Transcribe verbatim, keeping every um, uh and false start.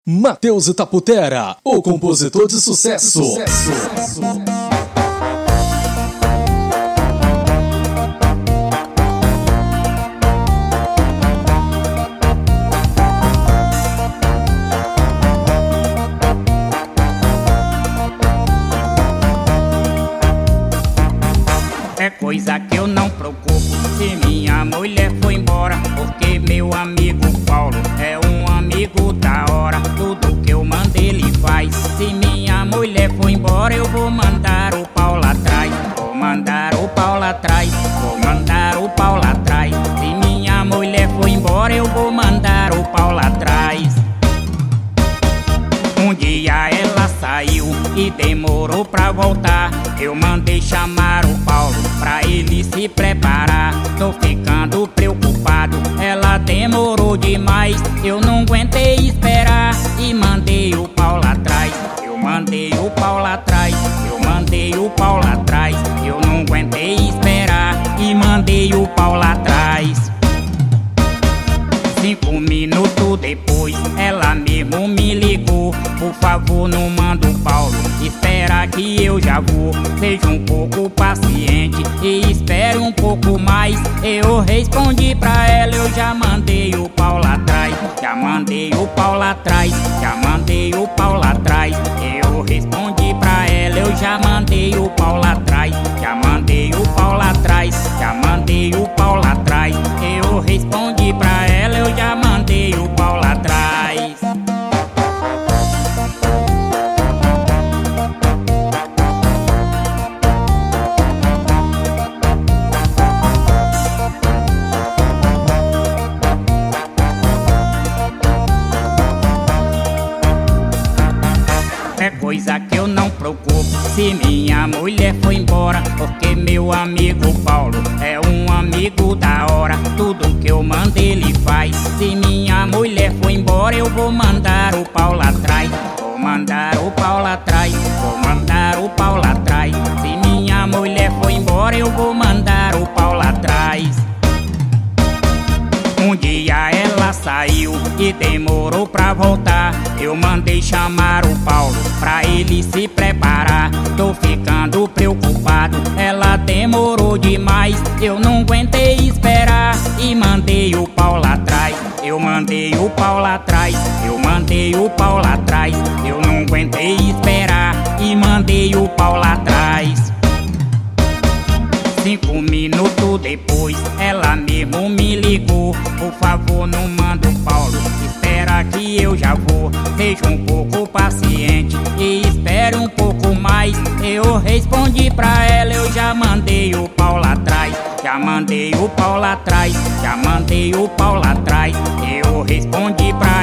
Matheus Itaputera, o compositor de sucesso. sucesso. É coisa que eu não preocupo se minha mulher foi embora, porque meu amigo Paulo é um amigo da hora. Tudo que eu mando ele faz. Se minha mulher foi embora, eu vou mandar o Paulo atrás. Vou mandar o Paulo atrás. Vou mandar o Paulo atrás. Se minha mulher foi embora, eu vou mandar o Paulo atrás. Um dia ela saiu e demorou pra voltar. Eu mandei chamar o Paulo pra ele se preparar. Tô ficando preocupado, ela demorou demais. Eu não aguentei esperar e mandei o Paulo atrás. Eu mandei o Paulo atrás. Eu mandei o Paulo atrás. Eu não aguentei esperar e mandei o Paulo atrás. Cinco minutos depois, ela mesmo me ligou. Por favor, não manda o Paulo, espera que eu já vou. Seja um pouco paciente e espere um pouco mais. Eu respondi pra ela, eu já mandei o Paulo atrás. Já mandei o Paulo atrás. Já mandei o Paulo atrás. Eu respondi pra ela, eu já mandei o Paulo atrás. Já mandei o Paulo atrás. Já mandei o Paulo atrás. Eu respondi pra ela, eu já mandei o Paulo atrás. É coisa que eu não preocupo se minha mulher foi embora, porque meu amigo Paulo é um amigo da hora. Tudo que eu mando ele faz. Se minha mulher foi embora, eu vou mandar o Paulo atrás. Vou mandar o Paulo atrás. Vou mandar o Paulo atrás. Se minha mulher foi embora, eu vou mandar o Paulo atrás. Um dia ela saiu e demorou pra voltar. Eu mandei chamar o Paulo pra ele se preparar. Tô ficando preocupado, ela demorou demais. Eu não aguentei esperar e mandei o Paulo atrás. Eu mandei o Paulo atrás. Eu mandei o Paulo atrás. Eu não aguentei esperar e mandei o Paulo atrás. Cinco minutos depois, ela mesmo me ligou. Por favor, não manda o Paulo, espera que eu já vou. Seja um pouco paciente e espere um pouco mais. Eu respondi pra ela, eu já mandei o Paulo atrás. Já mandei o Paulo atrás. Já mandei o Paulo atrás. Eu respondi pra